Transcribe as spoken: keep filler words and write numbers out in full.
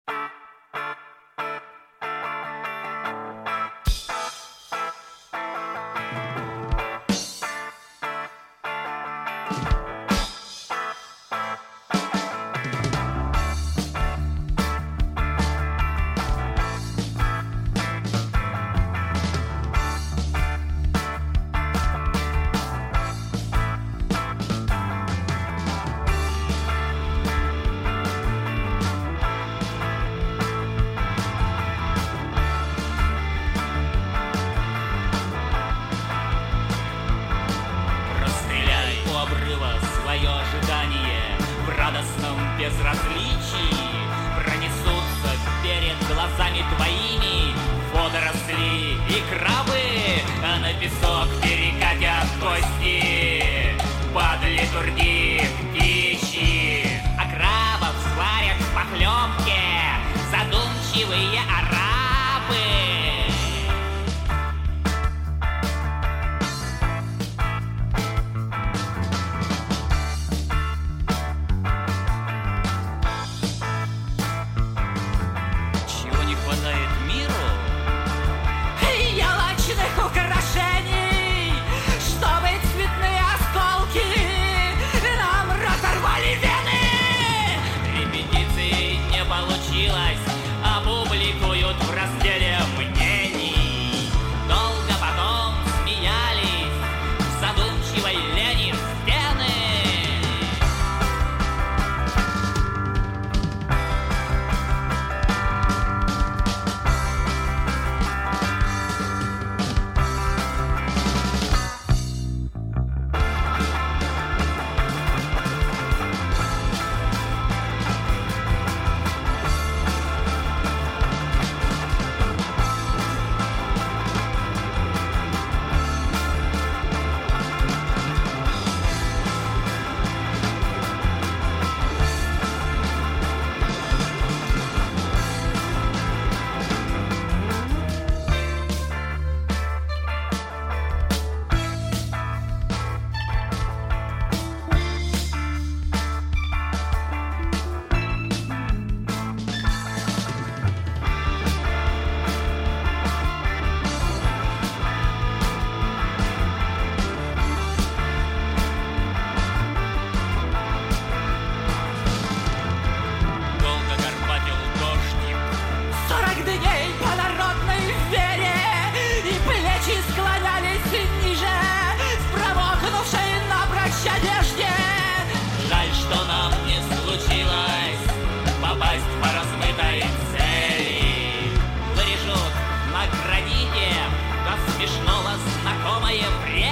Свое ожидание в радостном безразличии пронесутся перед глазами твоими водоросли и крабы, а на песок перекатят кости под литургии птичьи. А крабов сварят в похлебке задумчивые арабы. Опубликуют в разделе мнений. Долго потом смеялись в задумчивой лени стены. Жаль, что нам не случилось попасть по размытой цели. Вырежут на граните до смешного знакомое время.